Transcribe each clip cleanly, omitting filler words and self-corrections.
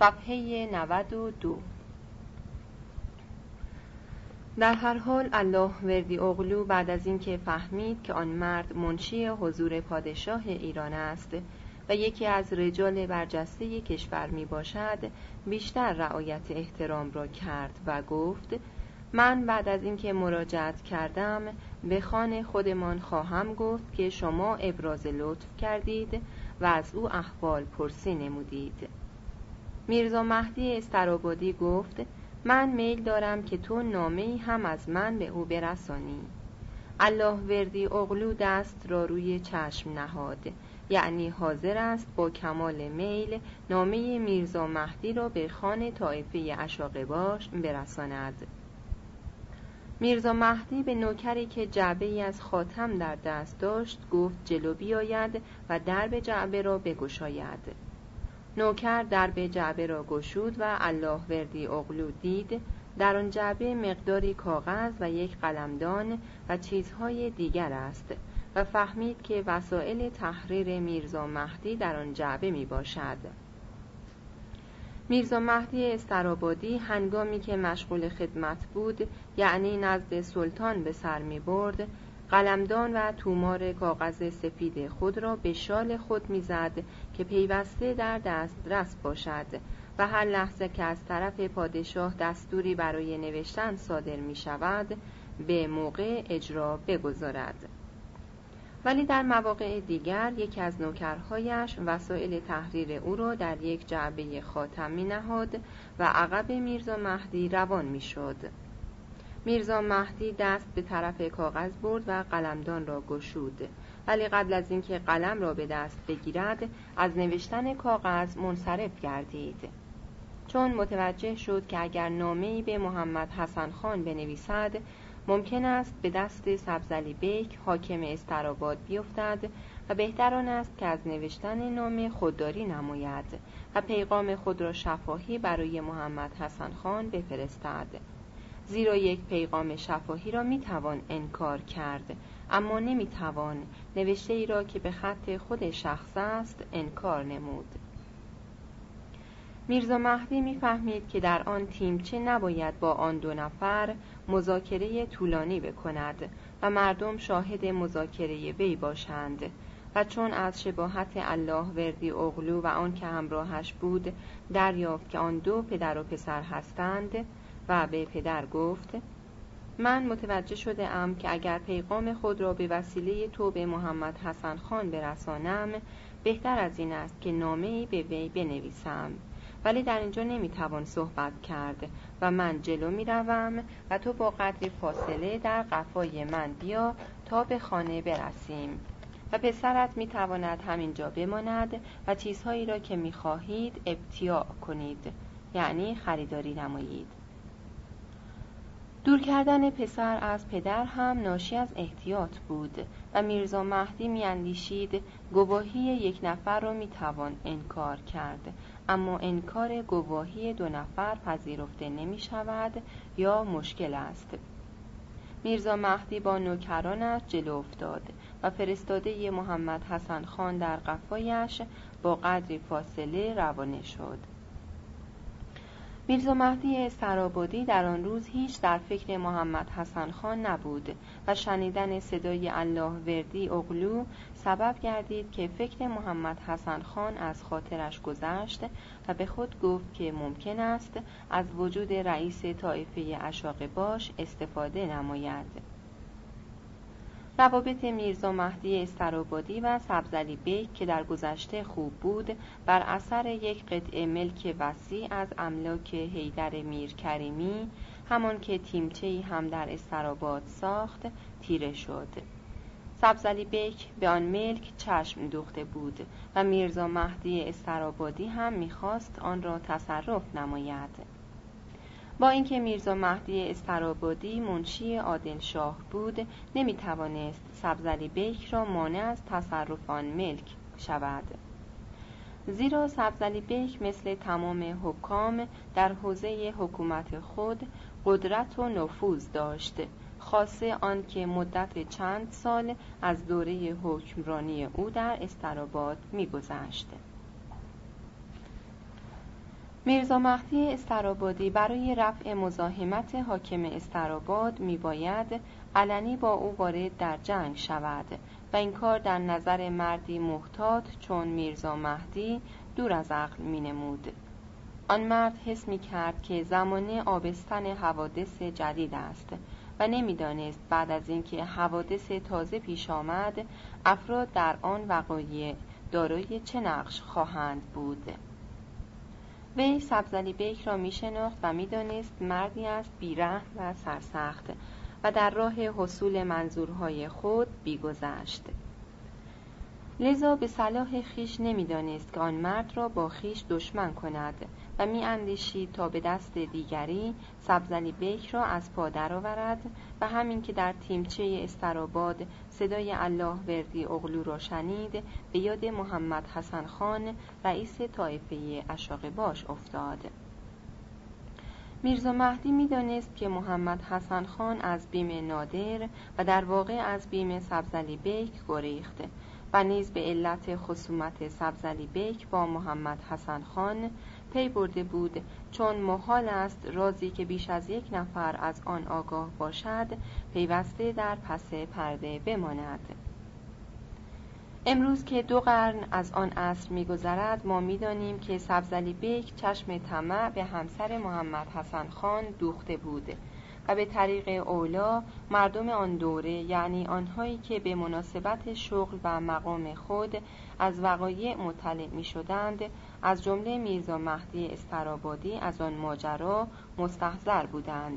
صفحه 92. در هر حال الله وردی اغلو بعد از اینکه فهمید که آن مرد منشی حضور پادشاه ایران است و یکی از رجال برجسته کشور می باشد، بیشتر رعایت احترام را کرد و گفت: من بعد از اینکه مراجعت کردم به خان خودمان خواهم گفت که شما ابراز لطف کردید و از او احوال پرسی نمودید. میرزا مهدی استرابادی گفت: من میل دارم که تو نامه‌ای هم از من به او برسانی. الله وردی اغلو دست را روی چشم نهاد، یعنی حاضر است با کمال میل نامه میرزا مهدی را به خان طایفه اشاقباش برساند. میرزا مهدی به نوکری که جعبه‌ای از خاتم در دست داشت گفت جلو بیاید و درب جعبه را بگشاید. نوکر درب جعبه را گشود و الله وردی اغلو دید در آن جعبه مقداری کاغذ و یک قلمدان و چیزهای دیگر است و فهمید که وسایل تحریر میرزا مهدی در آن جعبه می باشد. میرزا مهدی استرابادی هنگامی که مشغول خدمت بود، یعنی نزد سلطان به سر می برد، قلمدان و تومار کاغذ سفید خود را به شال خود می‌زد که پیوسته در دسترس باشد و هر لحظه که از طرف پادشاه دستوری برای نوشتن صادر می شود به موقع اجرا بگذارد. ولی در مواقع دیگر یکی از نوکرهایش وسایل تحریر او را در یک جعبه خاتمی نهاد و عقب میرزا مهدی روان می شد. میرزا مهدی دست به طرف کاغذ برد و قلمدان را گشود، ولی قبل از اینکه قلم را به دست بگیرد از نوشتن کاغذ منصرف گردید. چون متوجه شد که اگر نامه‌ای به محمد حسن خان بنویسد ممکن است به دست سبزعلی بیک حاکم استراباد بیفتد و بهتر آن است که از نوشتن نامه خودداری نماید و پیغام خود را شفاهی برای محمد حسن خان بفرستد، زیرا یک پیغام شفاهی را میتوان انکار کرد اما نمیتوان نوشته ای را که به خط خود شخص است انکار نمود. میرزا مهدی میفهمید که در آن تیمچه نباید با آن دو نفر مذاکره طولانی بکند و مردم شاهد مذاکره وی باشند و چون از شباهت الله وردی اغلو و آن که همراهش بود دریافت که آن دو پدر و پسر هستند و به پدر گفت: من متوجه شده ام که اگر پیغام خود را به وسیله تو به محمد حسن خان برسانم بهتر از این است که نامه‌ای به وی بنویسم، ولی در اینجا نمیتوان صحبت کرد و من جلو میروم و تو با قدری فاصله در قفای من بیا تا به خانه برسیم و پسرت میتواند همینجا بماند و چیزهایی را که میخواهید ابتیاع کنید، یعنی خریداری نمایید. دور کردن پسر از پدر هم ناشی از احتیاط بود و میرزا مهدی میاندیشید گواهی یک نفر را میتوان انکار کرد، اما انکار گواهی دو نفر پذیرفته نمی شود یا مشکل است. میرزا مهدی با نوکرانش جلو افتاد و فرستاده محمد حسن خان در قفایش با قدری فاصله روانه شد. میرزا مهدی استرابادی در آن روز هیچ در فکر محمد حسن خان نبود و شنیدن صدای الله وردی اغلو سبب گردید که فکر محمد حسن خان از خاطرش گذشت و به خود گفت که ممکن است از وجود رئیس طایفه اشاقباش استفاده نماید. روابط میرزا مهدی استرابادی و سبزعلی بیک که در گذشته خوب بود بر اثر یک قطعه ملک وسیع از املاک حیدر میرکریمی، همان که تیمچه‌ای هم در استراباد ساخت، تیره شد. سبزعلی بیک به آن ملک چشم دوخته بود و میرزا مهدی استرابادی هم می‌خواست آن را تصرف نماید. با اینکه میرزا مهدی استرابادی منشی عادل شاه بود، نمیتوانست سبزعلی بیک را مانع از تصرف آن ملک شود، زیرا سبزعلی بیک مثل تمام حکام در حوزه حکومت خود قدرت و نفوذ داشت، خاصه آن که مدت چند سال از دوره حکمرانی او در استراباد می‌گذشت. میرزا مهدی استرابادی برای رفع مزاحمت حاکم استراباد میباید علنی با او وارد در جنگ شود و این کار در نظر مردی محتاط چون میرزا مهدی دور از عقل مینمود. آن مرد حس می‌کرد که زمانه آبستن حوادث جدید است و نمی‌دانست بعد از اینکه حوادث تازه پیش آمد افراد در آن وقایع دارای چه نقش خواهند بود. وی سبزعلی بیک را می‌شناخت و می‌دانست مردی است بی‌رحم و سرسخت و در راه حصول منظورهای خود بی‌گذشت. لذا به صلاح خیش نمی‌دانست که آن مرد را با خیش دشمن کند و می‌اندیشید تا به دست دیگری سبزعلی بیک را از پا درآورد و همین که در تیمچه استراباد صدای الله وردی اغلو را شنید به یاد محمد حسن خان رئیس طایفه اشاقباش افتاد. میرزا مهدی می‌دانست که محمد حسن خان از بیم نادر و در واقع از بیم سبزعلی بیک گریخت و نیز به علت خصومت سبزعلی بیک با محمد حسن خان پی برده بود، چون محال است رازی که بیش از یک نفر از آن آگاه باشد پیوسته در پس پرده بماند. امروز که 2 قرن از آن عصر می‌گذرد ما می‌دانیم که سبزعلی بیک چشم طمع به همسر محمد حسن خان دوخته بود و به طریق اولا مردم آن دوره، یعنی آنهایی که به مناسبت شغل و مقام خود از وقایع مطلع می‌شدند، از جمله میرزا مهدی استرابادی، از آن ماجرا مستحضر بودند.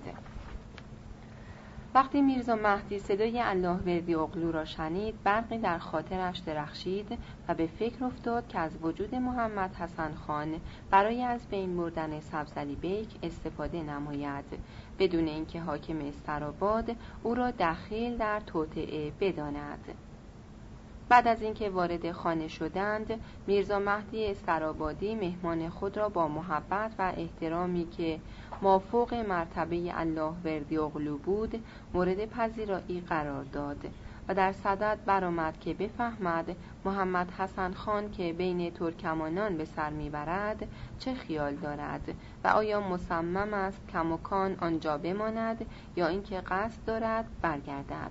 وقتی میرزا مهدی صدای الله وردی اغلو را شنید برقی در خاطرش درخشید و به فکر افتاد که از وجود محمد حسن خان برای از بین بردن سبزعلی بیک استفاده نماید، بدون اینکه حاکم استراباد او را دخیل در توطئه بداند. بعد از اینکه وارد خانه شدند، میرزا مهدی استرابادی مهمان خود را با محبت و احترامی که مافوق مرتبه الله وردی اغلو بود مورد پذیرایی قرار داد و در صدد برآمد که بفهمد محمد حسن خان که بین ترکمانان به سر میبرد چه خیال دارد و آیا مصمم است کماکان آنجا بماند یا اینکه قصد دارد برگردد.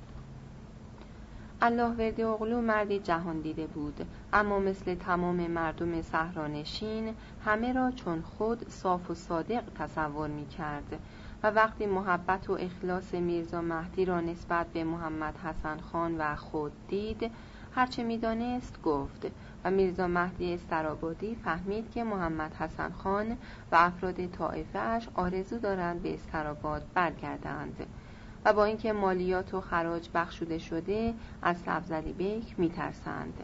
الله وردی اغلو مردی جهان دیده بود، اما مثل تمام مردم صحرانشین همه را چون خود صاف و صادق تصور می کرد و وقتی محبت و اخلاص میرزا مهدی را نسبت به محمد حسن خان و خود دید هرچه می دانست گفت و میرزا مهدی استرابادی فهمید که محمد حسن خان و افراد طایفه اش آرزو دارند به استراباد برگردند و با اینکه مالیات و خراج بخشوده شده از سبزعلی بیک می‌ترسند.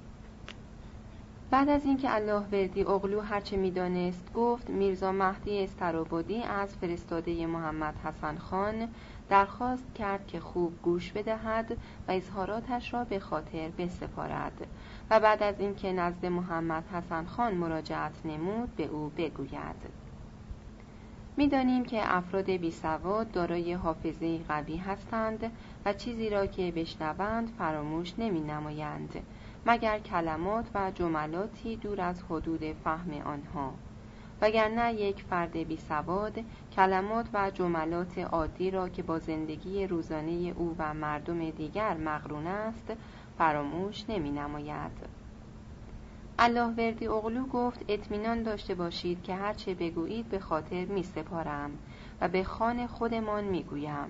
بعد از اینکه الله وردی اغلو هرچه می‌دانست گفت، میرزا مهدی استرابادی از فرستاده محمد حسن خان درخواست کرد که خوب گوش بدهد و اظهاراتش را به خاطر بسپارد و بعد از اینکه نزد محمد حسن خان مراجعت نمود به او بگوید. می‌دانیم که افراد بی‌سواد دارای حافظه قوی هستند و چیزی را که بشنوند فراموش نمی‌نمایند مگر کلمات و جملاتی دور از حدود فهم آنها، وگرنه یک فرد بی‌سواد کلمات و جملات عادی را که با زندگی روزانه او و مردم دیگر مقرون است فراموش نمی‌نماید. الله وردی اغلو گفت اطمینان داشته باشید که هرچه بگویید به خاطر می سپارم و به خان خودمان می گویم.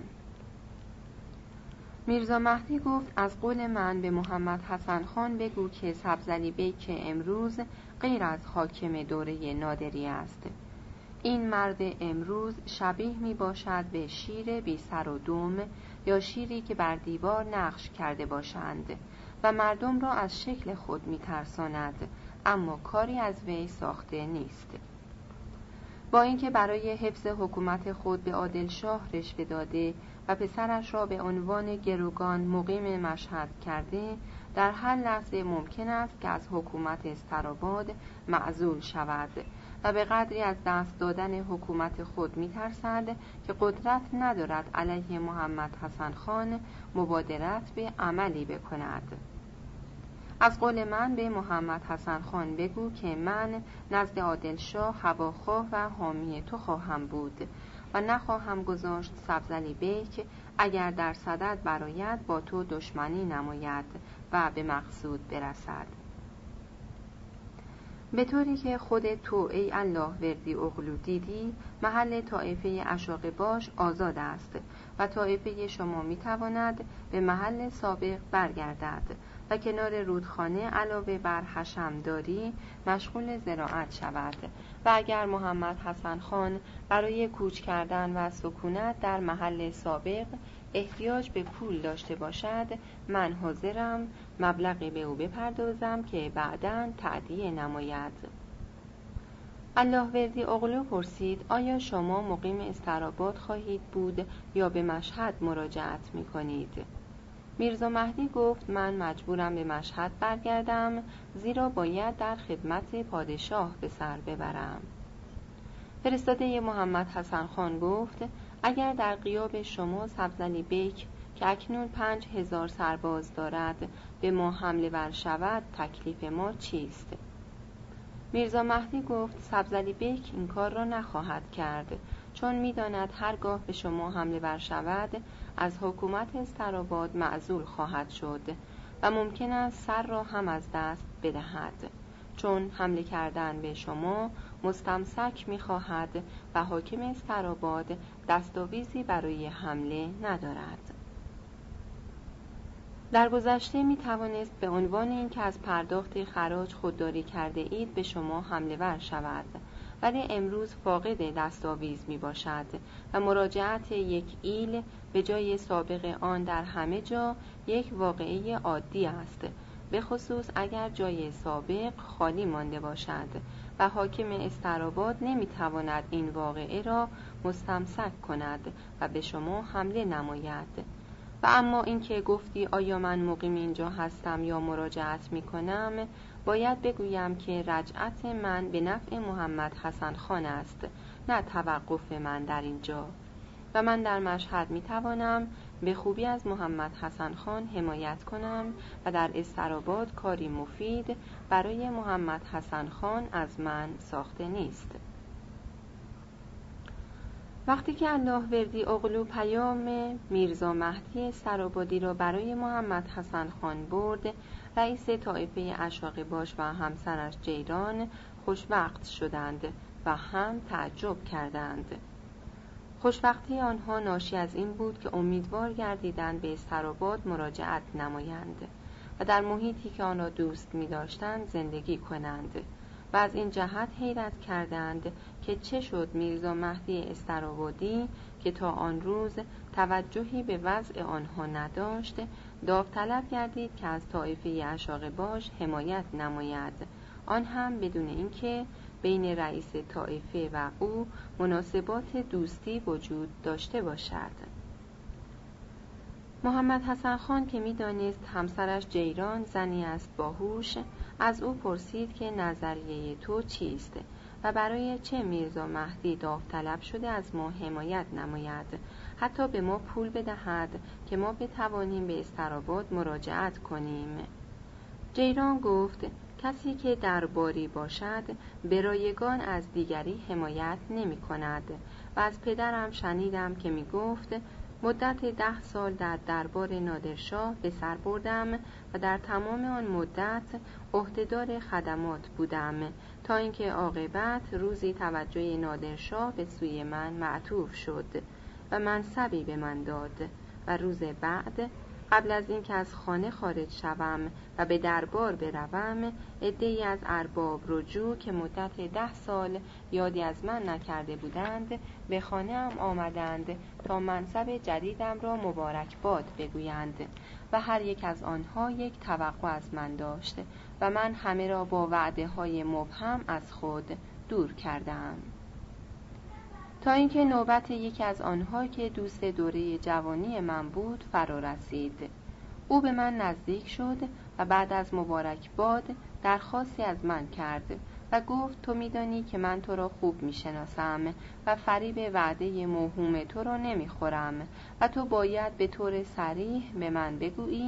میرزا مهدی گفت از قول من به محمد حسن خان بگو که سبزعلی بیک امروز غیر از حاکم دوره نادری است. این مرد امروز شبیه می باشد به شیر بی سر و دم یا شیری که بر دیوار نقش کرده باشند و مردم را از شکل خود می ترساند، اما کاری از وی ساخته نیست. با اینکه برای حفظ حکومت خود به عادل شاه رشوه داده و پسرش را به عنوان گروگان مقیم مشهد کرده، در هر لحظه ممکن است که از حکومت استراباد معزول شود و به قدری از دست دادن حکومت خود می‌ترسد که قدرت ندارد علیه محمد حسن خان مبادرت به عملی بکند. از قول من به محمد حسن خان بگو که من نزد عادل شاه هواخواه و حامی تو خواهم بود و نخواهم گذاشت سبزلی بیک اگر در صدد برآید با تو دشمنی نماید و به مقصود برسد. به طوری که خود تو ای الله وردی اغلو دیدی، محل طایفه اشاق باش آزاد است و طایفه شما میتواند به محل سابق برگردد و کنار رودخانه علاوه بر حشمداری مشغول زراعت شود و اگر محمد حسن خان برای کوچ کردن و سکونت در محل سابق احتیاج به پول داشته باشد، من حاضرم مبلغی به او بپردازم که بعداً تأدیه نماید. الله وردی اغلو پرسید آیا شما مقیم استراباد خواهید بود یا به مشهد مراجعت می کنید؟ میرزا مهدی گفت من مجبورم به مشهد برگردم، زیرا باید در خدمت پادشاه به سر ببرم. فرستاده محمد حسن خان گفت اگر در غیاب شما سبزلی بیک که اکنون 5000 سرباز دارد به ما حمله ور شود، تکلیف ما چیست؟ میرزا مهدی گفت سبزلی بیک این کار را نخواهد کرد، چون می‌داند هرگاه به شما حمله ور شود از حکومت استراباد معزول خواهد شد و ممکن است سر را هم از دست بدهد، چون حمله کردن به شما مستمسک می‌خواهد و حاکم استراباد دستاویزی برای حمله ندارد. در گذشته می توانست به عنوان اینکه از پرداخت خراج خودداری کرده اید به شما حمله ور شود، ولی امروز فاقد دستاویز می باشد و مراجعت یک ایل به جای سابق آن در همه جا یک واقعه عادی است، به خصوص اگر جای سابق خالی مانده باشد و حاکم استراباد نمی تواند این واقعه را مستمسک کند و به شما حمله نماید. و اما اینکه گفتی آیا من مقیم اینجا هستم یا مراجعت می کنم، باید بگویم که رجعت من به نفع محمد حسن خان است، نه توقف من در اینجا، و من در مشهد می توانم به خوبی از محمد حسن خان حمایت کنم و در استراباد کاری مفید برای محمد حسن خان از من ساخته نیست. وقتی که الله وردی اغلو پیام میرزا مهدی استرابادی را برای محمد حسن خان برد، رئیس طایفه اشاق باش و همسرش جیران خوشوقت شدند و هم تعجب کردند. خوشبختی آنها ناشی از این بود که امیدوار گردیدند به استراباد مراجعت نمایند و در محیطی که آن را دوست می داشتند زندگی کنند و از این جهت حیرت کردند که چه شد میرزا مهدی استرابادی که تا آن روز توجهی به وضع آنها نداشت، داوطلب گردید که از طایفه اشاق باش حمایت نماید، آن هم بدون اینکه بین رئیس طایفه و او مناسبات دوستی وجود داشته باشد. محمد حسن خان که می‌دانست همسرش جیران زنی است باهوش، از او پرسید که نظریه تو چیست و برای چه میرزا مهدی داوطلب شده از ما حمایت نماید، حتی به ما پول بدهد که ما بتوانیم به استراباد مراجعت کنیم. جیران گفت کسی که درباری باشد به رایگان از دیگری حمایت نمی کند و از پدرم شنیدم که می گفت مدت 10 سال در دربار نادرشاه به سر بردم و در تمام آن مدت عهدهدار خدمات بودم تا اینکه عاقبت روزی توجه نادرشاه به سوی من معطوف شد و منصبی به من داد و روز بعد قبل از اینکه از خانه خارج شوم و به دربار بروم، عده‌ای از ارباب رجوع که مدت 10 سال یادی از من نکرده بودند به خانه‌ام آمدند تا منصب جدیدم را مبارک باد بگویند و هر یک از آنها یک توقع از من داشت و من همه را با وعده‌های مبهم از خود دور کردم، تا اینکه نوبت یکی از آنها که دوست دوره جوانی من بود فرا رسید. او به من نزدیک شد و بعد از مبارکباد درخواستی از من کرد و گفت تو می‌دانی که من تو را خوب می‌شناسم و فریب وعده موهوم تو را نمی‌خورم و تو باید به طور صریح به من بگویی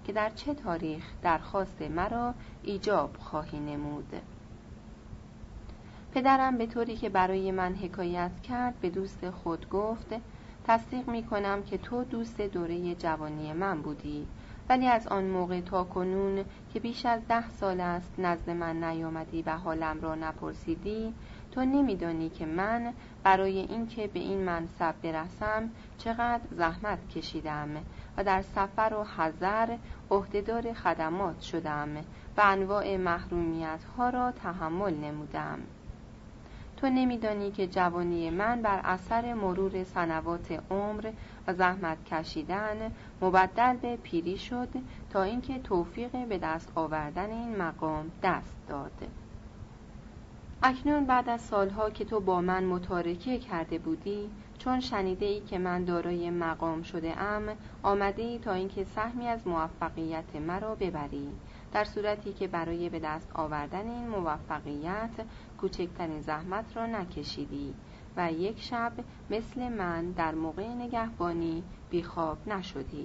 که در چه تاریخ درخواست مرا ایجاب خواهی نمود. پدرم به طوری که برای من حکایت کرد به دوست خود گفت: تصدیق می کنم که تو دوست دوره جوانی من بودی، ولی از آن موقع تا کنون که بیش از 10 سال است نزد من نیامدی و حالم را نپرسیدی، تو نمی‌دانی که من برای اینکه به این منصب برسم چقدر زحمت کشیدم و در سفر و حضر عهدهدار خدمات شدم و انواع محرومیت‌ها را تحمل نمودم. تو نمی‌دانی که جوانی من بر اثر مرور سنوات عمر و زحمت کشیدن مبدل به پیری شد تا اینکه توفیق به دست آوردن این مقام دست داد. اکنون بعد از سالها که تو با من متارکه کرده بودی، چون شنیده ای که من دارای مقام شده ام، آمده ای تا اینکه سهمی از موفقیت مرا ببری، در صورتی که برای به دست آوردن این موفقیت کوچکترین زحمت را نکشیدی و یک شب مثل من در موقع نگهبانی بیخواب نشدی.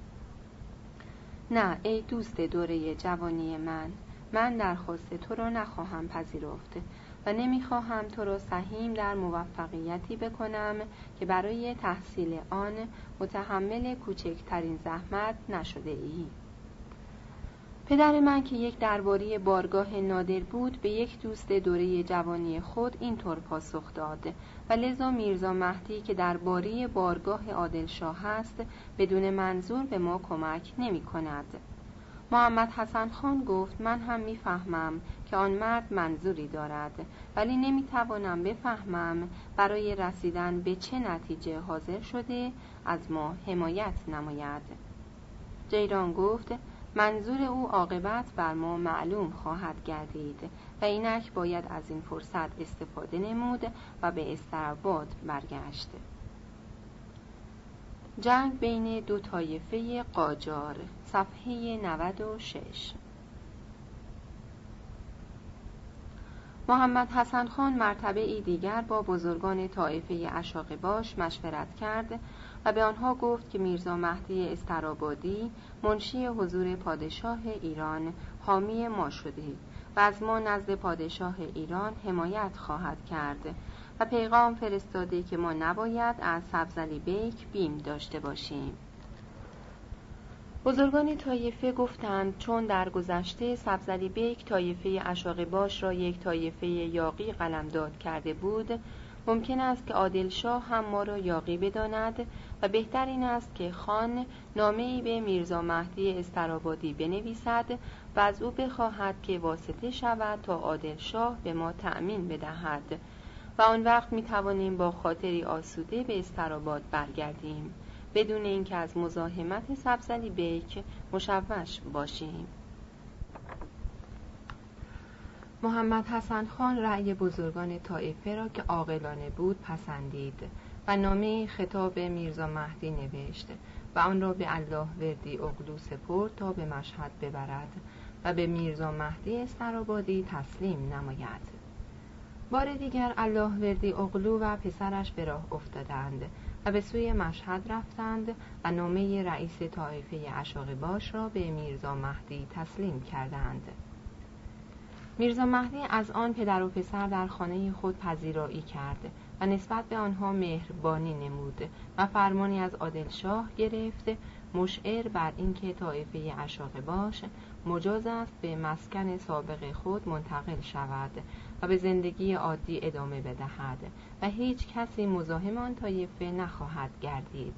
نه ای دوست دوره جوانی من درخواست تو را نخواهم پذیرفت و نمیخواهم تو را سهیم در موفقیتی بکنم که برای تحصیل آن متحمل کوچکترین زحمت نشده ای. پدر من که یک درباری بارگاه نادر بود به یک دوست دوره جوانی خود اینطور پاسخ داد و لذا میرزا مهدی که درباری بارگاه عادلشاه است بدون منظور به ما کمک نمی کند. محمد حسن خان گفت: من هم میفهمم که آن مرد منظوری دارد، ولی نمیتوانم بفهمم برای رسیدن به چه نتیجه حاضر شده از ما حمایت نماید. جیران گفت: منظور او عاقبت بر ما معلوم خواهد گردید و اینک باید از این فرصت استفاده نمود و به استراباد برگشت. جنگ بین دو طایفه قاجار، صفحه 96. محمد حسن خان مرتبه ای دیگر با بزرگان طایفه اشاقباش مشورت کرد و به آنها گفت که میرزا مهدی استرابادی منشی حضور پادشاه ایران حامی ما شده و از ما نزد پادشاه ایران حمایت خواهد کرد و پیغام فرستاده که ما نباید از سبزعلی بیک بیم داشته باشیم. بزرگان طایفه گفتند چون در گذشته سبزعلی بیک طایفه اشاقباش را یک طایفه یاغی قلمداد کرده بود، ممکن است که عادلشاه هم ما را یاغی بداند و بهتر این است که خان نامه‌ای به میرزا مهدی استرابادی بنویسد و از او بخواهد که واسطه شود تا عادلشاه به ما تأمین بدهد و آن وقت می توانیم با خاطری آسوده به استراباد برگردیم بدون اینکه از مزاحمت سبزعلی بیک مشوش باشیم. محمد حسن خان رأی بزرگان طایفه را که عاقلانه بود پسندید و نامه خطاب میرزا مهدی نوشت و آن را به الله وردی اغلو سپرد تا به مشهد ببرد و به میرزا مهدی استرابادی تسلیم نماید. بار دیگر الله وردی اغلو و پسرش به راه افتادند و به سوی مشهد رفتند و نامه رئیس طایفه اشاقباش را به میرزا مهدی تسلیم کردند. میرزا مهدی از آن پدر و پسر در خانه خود پذیرایی کرد و نسبت به آنها مهربانی نمود و فرمانی از عادلشاه گرفت مشعر بر اینکه طایفه اشاقباش مجاز است به مسکن سابق خود منتقل شود و به زندگی عادی ادامه بدهد و هیچ کسی مزاحم آن طایفه نخواهد گردید.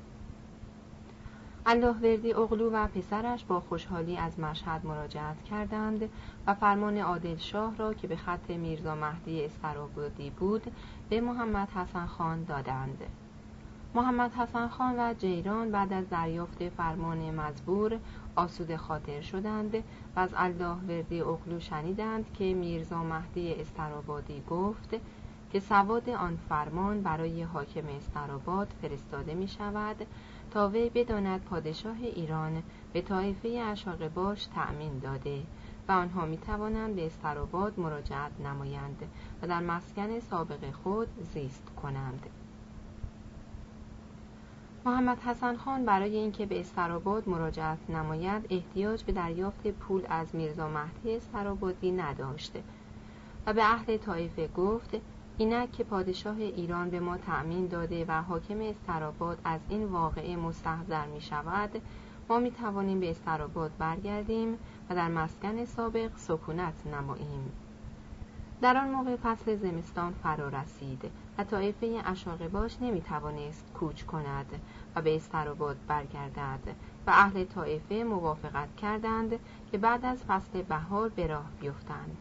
الله وردی اغلو و پسرش با خوشحالی از مشهد مراجعت کردند و فرمان عادلشاه را که به خط میرزا مهدی استرابادی بود به محمد حسن خان دادند. محمد حسن خان و جیران بعد از دریافت فرمان مزبور آسوده خاطر شدند و از الله وردی اغلو شنیدند که میرزا مهدی استرابادی گفت که سواد آن فرمان برای حاکم استراباد فرستاده می شود تا وی بداند پادشاه ایران به طایفه اشاقباش تأمین داده و آنها می توانند به استراباد مراجعت نمایند و در مسکن سابق خود زیست کنند. محمد حسن خان برای اینکه به استراباد مراجعت نماید احتیاج به دریافت پول از میرزا مهدی استرابادی نداشت و به اهل طایفه گفت اینک که پادشاه ایران به ما تأمین داده و حاکم استراباد از این واقعه مستحضر می شود، ما می توانیم به استراباد برگردیم و در مسکن سابق سکونت نماییم. در آن موقع فصل زمستان فرا رسید و طایفه اشاغباش نمی توانست کوچ کند و به استراباد برگردد و اهل طایفه موافقت کردند که بعد از فصل بهار به راه بیفتند.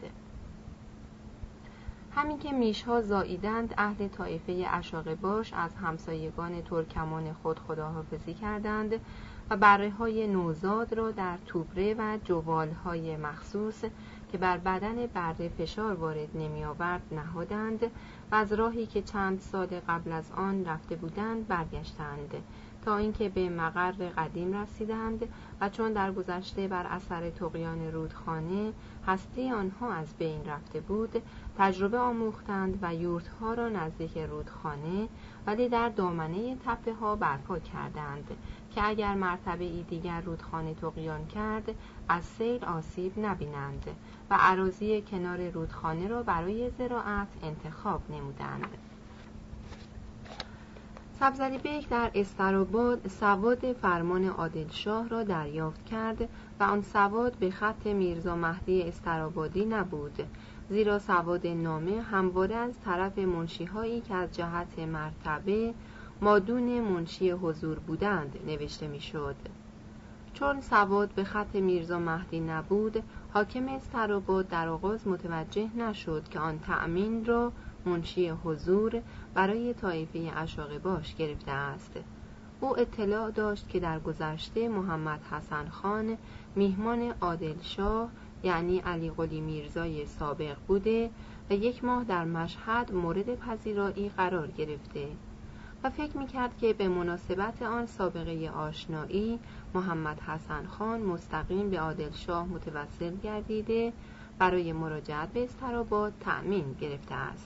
همین که میشها زاییدند، اهل طایفه اشاغباش از همسایگان ترکمان خود خداحافظی کردند و بره‌های نوزاد را در توبره و جوالهای مخصوص که بر بدن بره فشار وارد نمی آورد نهادند و از راهی که چند سال قبل از آن رفته بودند برگشتند تا اینکه به مقر قدیم رسیدند و چون در گذشته بر اثر طغیان رودخانه هستی آنها از بین رفته بود، تجربه آموختند و یورتها را نزدیک رودخانه ولی در دامنه تپه ها برپا کردند که اگر مرتبه ای دیگر رودخانه طغیان کرد از سیل آسیب نبینند و اراضی کنار رودخانه را برای زراعت انتخاب نمودند. سبزلی بیگ در استراباد سواد فرمان عادلشاه را دریافت کرد و آن سواد به خط میرزا مهدی استرابادی نبود، زیرا سواد نامه همواره از طرف منشی‌هایی که از جهت مرتبه مادون منشی حضور بودند نوشته می‌شد. چون سواد به خط میرزا مهدی نبود، حاکم استراباد در آغاز متوجه نشد که آن تأمین را منشی حضور برای طایفه اشاغباش گرفته است. او اطلاع داشت که در گذشته محمد حسن خان میهمان عادلشاه یعنی علی قلی میرزای سابق بوده و 1 ماه در مشهد مورد پذیرایی قرار گرفته و فکر می‌کرد که به مناسبت آن سابقه آشنایی محمد حسن خان مستقیم به عادلشاه متوسل گردیده برای مراجعت به استراباد تأمین گرفته است.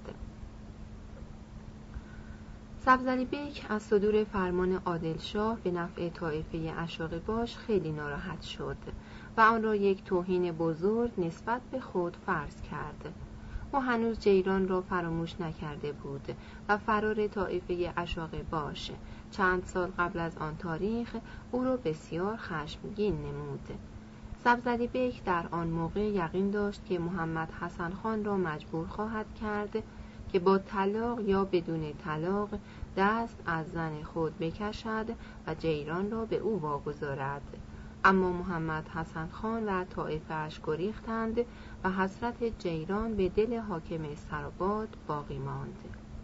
سبزلی بیگ از صدور فرمان عادلشاه به نفع طایفه اشاغباش خیلی ناراحت شد و آن را یک توهین بزرگ نسبت به خود فرض کرد. او هنوز جیران را فراموش نکرده بود و فرار طایفه اشاغباش چند سال قبل از آن تاریخ او را بسیار خشمگین نمود. سبزلی بیگ در آن موقع یقین داشت که محمد حسن خان را مجبور خواهد کرد که با طلاق یا بدون طلاق دست از زن خود بکشد و جیران را به او واگذارد. اما محمد حسن خان و طایفه‌اش گریختند و حسرت جیران به دل حاکم استراباد باقی ماند.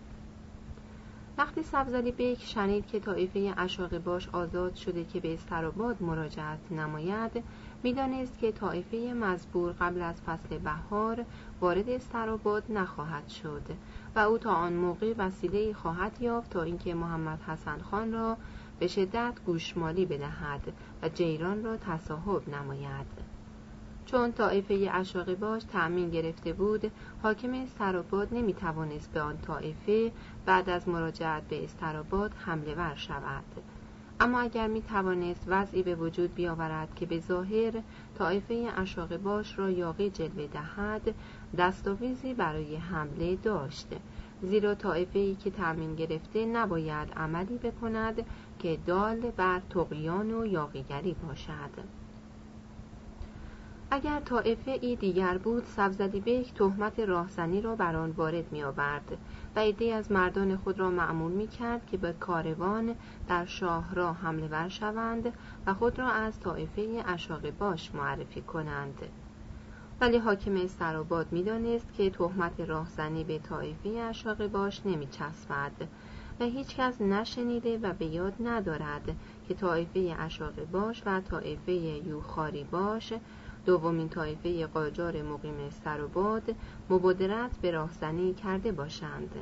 وقتی سبزلی بیگ شنید که طایفه اشاغباش آزاد شده که به استراباد مراجعت نماید، می‌دانست که طایفه مزبور قبل از فصل بهار وارد استراباد نخواهد شد و او تا آن موقع وسیله‌ای خواهد یافت تا اینکه محمد حسن خان را به شدت گوشمالی بدهد و جیران را تصاحب نماید. چون طایفه اشاغباش تأمین گرفته بود، حاکم استراباد نمی‌توانست به آن طایفه بعد از مراجعت به استراباد حمله ور شود. اما اگر می‌توانست وضعی به وجود بیاورد که به ظاهر طایفه اشاغباش را یاغی جلوه دهد، دستاویزی برای حمله داشت، زیرا طایفه‌ای که تأمین گرفته نباید عملی بکند که دال بر طغیان و یاغیگری باشد. اگر طایفه ای دیگر بود، سبزلی بیگ تهمت راهزنی را بر آن وارد می آورد و عده‌ای از مردان خود را مأمور می کرد که به کاروان در شاهراه حمله ور شوند و خود را از طایفه اشاغباش معرفی کنند. ولی حاکم استراباد می دانست که تهمت راهزنی به طایفه اشاغباش نمی چسبد و هیچ کس نشنیده و به یاد ندارد که طایفه اشاغباش و طایفه یوخاریباش، دومین طایفه قاجار مقیم استراباد، مبادرت به راهزنی کرده باشند.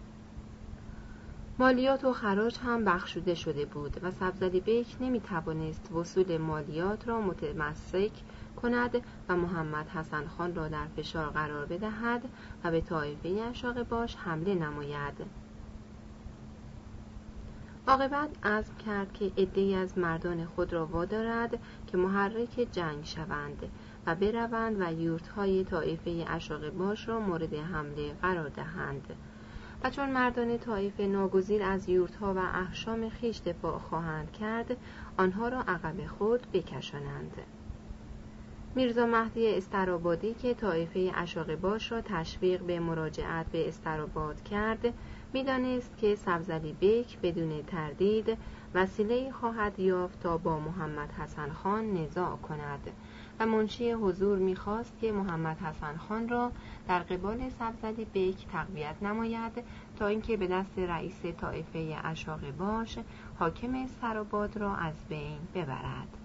مالیات و خراج هم بخشوده شده بود و سبزلی بیگ نمی توانست وصول مالیات را متمسک کند و محمد حسن خان را در فشار قرار بدهد و به طایفه اشاغباش حمله نماید. عاقبت عزم کرد که عده‌ای از مردان خود را وادارد که محرک جنگ شوند و بروند و یورت‌های طایفه اشاغباش را مورد حمله قرار دهند و چون مردان طایفه ناگزیر از یورت‌ها و احشام خویش دفاع خواهند کرد، آنها را عقب خود بکشانند. میرزا مهدی استرابادی که طایفه اشاغباش را تشویق به مراجعت به استراباد کرد، می‌دانست که سبزعلی بیک بدون تردید وسیله‌ای خواهد یافت تا با محمد حسن خان نزاع کند و منشی حضور می‌خواست که محمد حسن خان را در قبال سبزعلی بیک تقویت نماید تا اینکه به دست رئیس طایفه اشاغباش حاکم استراباد را از بین ببرد.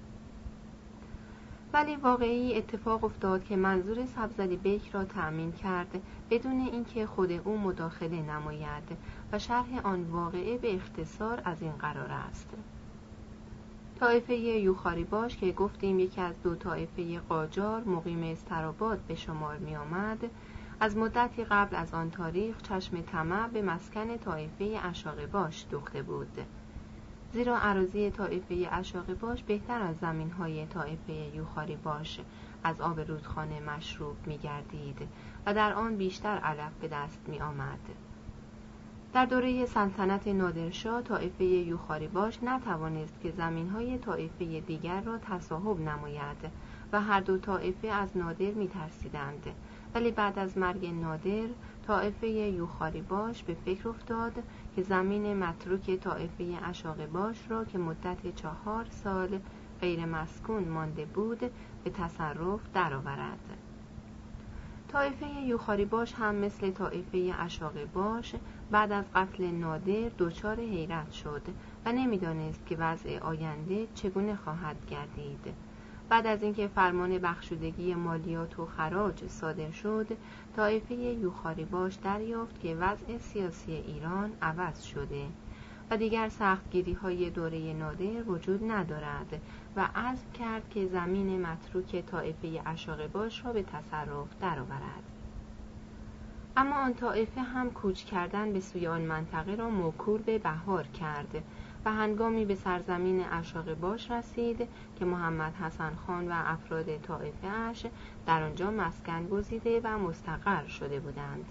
ولی واقعی اتفاق افتاد که منظور سبزعلی بیک را تأمین کرد بدون اینکه خود او مداخله نماید و شرح آن واقعه به اختصار از این قرار است. طایفه یوخاریباش که گفتیم یکی از دو طایفه قاجار مقیم استراباد به شمار می آمد، از مدتی قبل از آن تاریخ چشم طمع به مسکن طایفه اشاغباش دوخته بود، زیرا اراضی طایفه اشاغباش بهتر از زمین‌های طایفه یوخاریباش از آب رودخانه مشروب می‌گردید و در آن بیشتر علف به دست می‌آمد. در دوره سلطنت نادرشاه طایفه یوخاریباش نتوانست که زمین‌های طایفه دیگر را تصاحب نماید و هر دو طایفه از نادر می‌ترسیدند، ولی بعد از مرگ نادر طایفه یوخاریباش به فکر افتاد که زمین متروک طایفه اشاغباش را که مدت 4 سال غیر مسکون مانده بود به تصرف درآورد. طایفه یوخاریباش هم مثل طایفه اشاغباش بعد از قتل نادر دچار حیرت شد و نمی‌دانست که وضع آینده چگونه خواهد گردید. بعد از اینکه فرمان بخشودگی مالیات و خراج صادر شد، طایفه یوخاریباش دریافت که وضع سیاسی ایران عوض شده و دیگر سختگیری‌های دوره نادر وجود ندارد و عزم کرد که زمین متروک طایفه اشاغباش را به تصرف درآورد. اما آن طایفه هم کوچ کردن به سوی آن منطقه را موکول به بهار کرد و هنگامی به سرزمین اشاغباش رسید که محمد حسن خان و افراد طایفه اش در آنجا مسکن گزیده و مستقر شده بودند.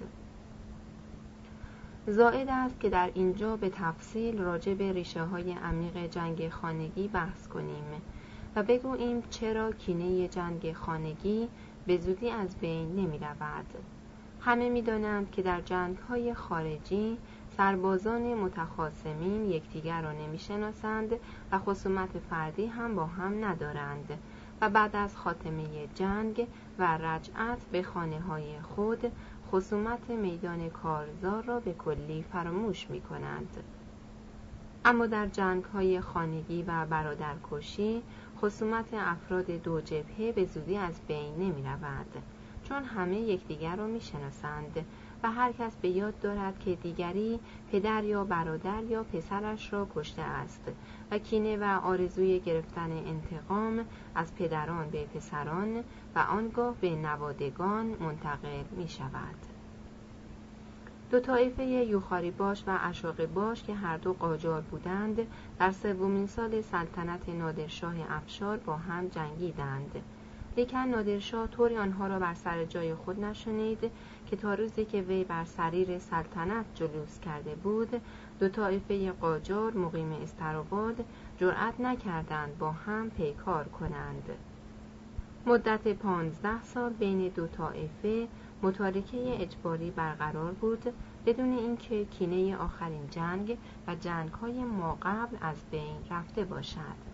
زائد است که در اینجا به تفصیل راجع به ریشه‌های عمیق جنگ خانگی بحث کنیم و بگوییم چرا کینه جنگ خانگی به زودی از بین نمی رود. همه می دانند که در جنگ‌های خارجی سربازان متخاصمین یکدیگر را نمی شناسند و خصومت فردی هم با هم ندارند و بعد از خاتمه جنگ و رجعت به خانه‌های خود خصومت میدان کارزار را به کلی فراموش می کنند. اما در جنگ‌های خانگی و برادرکشی خصومت افراد دو جبهه به زودی از بین نمی رود، چون همه یکدیگر را می شناسند و هر کس به یاد دارد که دیگری پدر یا برادر یا پسرش را کشته است و کینه و آرزوی گرفتن انتقام از پدران به پسران و آنگاه به نوادگان منتقل می شود. دو طایفه یوخاریباش و اشاغباش که هر دو قاجار بودند در سومین سال سلطنت نادرشاه افشار با هم جنگیدند، لیکن نادرشاه طوری آنها را بر سر جای خود نشانید که تا روزی که وی بر سریر سلطنت جلوس کرده بود دو طایفه قاجار مقیم استراباد جرأت نکردند با هم پیکار کنند. مدت 15 سال بین دو طایفه متارکه اجباری برقرار بود بدون اینکه کینه آخرین جنگ و جنگ‌های ماقبل از بین رفته باشد.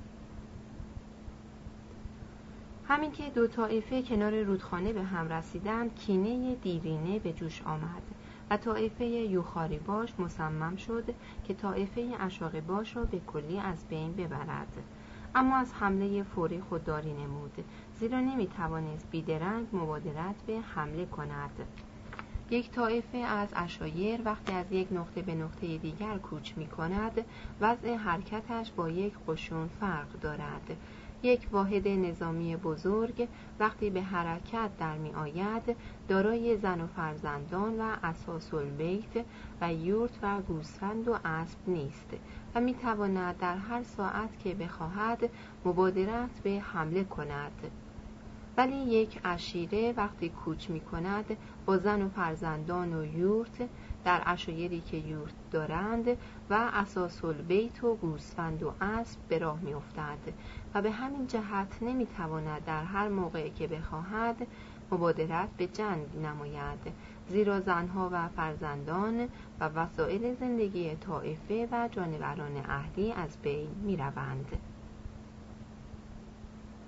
همین که دو طایفه کنار رودخانه به هم رسیدند کینه دیرینه به جوش آمد و طایفه یوخاریباش مصمم شد که طایفه اشاغباش را به کلی از بین ببرد، اما از حمله فوری خودداری نمود، زیرا نمیتوانست بیدرنگ مبادرت به حمله کند. یک طایفه از عشایر وقتی از یک نقطه به نقطه دیگر کوچ می کند وضع حرکتش با یک قشون فرق دارد، یک واحد نظامی بزرگ وقتی به حرکت در می آید دارای زن و فرزندان و اساس‌البیت و یورت و گوسفند و اسب نیست و می تواند در هر ساعت که بخواهد مبادرت به حمله کند. ولی یک عشیره وقتی کوچ می کند با زن و فرزندان و یورت در عشایری که یورت دارند و اساس‌البیت و گوسفند و اسب به راه می افتد و به همین جهت نمی تواند در هر موقع که بخواهد مبادرت به جنگ نماید، زیرا زنها و فرزندان و وسایل زندگی طائفه و جانوران اهلی از بین می روند.